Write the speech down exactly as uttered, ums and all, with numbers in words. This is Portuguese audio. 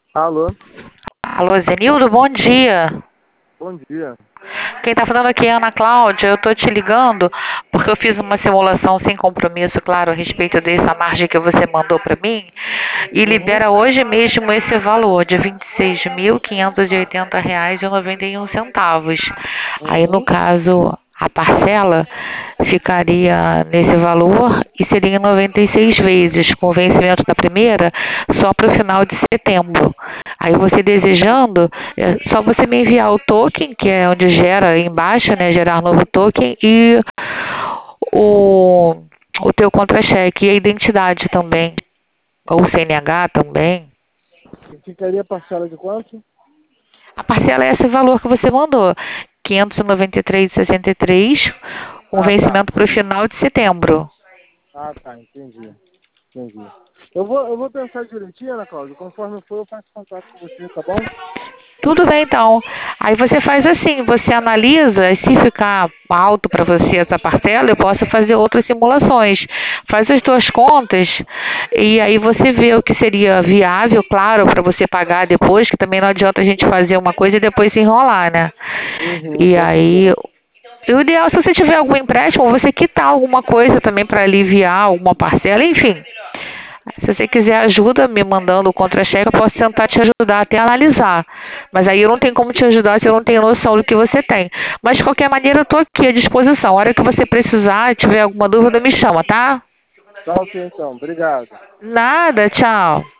Alô, Alô, Zenildo, bom dia. bom dia. Quem tá falando aqui é a Ana Cláudia. Eu tô te ligando porque eu fiz uma simulação sem compromisso, claro, a respeito dessa margem que você mandou para mim e Uhum, libera hoje mesmo esse valor de vinte e seis mil quinhentos e oitenta reais e noventa e um centavos. Aí, no uhum. caso, a parcela ficaria nesse valor e seria em noventa e seis vezes, com o vencimento da primeira só para o final de setembro. Aí você desejando, é só você me enviar o token, que é onde gera aí embaixo, né, gerar novo token, e o, o teu contra-cheque e a identidade também, ou o C N H também. E ficaria a parcela de quanto? A parcela é esse valor que você mandou, quinhentos e noventa e três vírgula sessenta e três, com Ah, tá. vencimento para o final de setembro. Ah, tá, entendi. Entendi. Eu vou, eu vou pensar direitinho, Ana Cláudia. Conforme for, eu faço contato com você, tá bom? Tudo bem, então. Aí você faz assim, você analisa, e se ficar alto para você essa parcela, eu posso fazer outras simulações. Faz as tuas contas e aí você vê o que seria viável, claro, para você pagar depois, que também não adianta a gente fazer uma coisa e depois se enrolar, né? Uhum, E com aí, certeza. o ideal, se você tiver algum empréstimo, você quitar alguma coisa também para aliviar alguma parcela, enfim. Se você quiser ajuda me mandando o contra-cheque, eu posso tentar te ajudar até analisar. Mas aí eu não tenho como te ajudar se eu não tenho noção do que você tem. Mas de qualquer maneira, eu estou aqui à disposição. A hora que você precisar, tiver alguma dúvida, me chama, tá? Tá ok, então. Obrigado. Nada, tchau.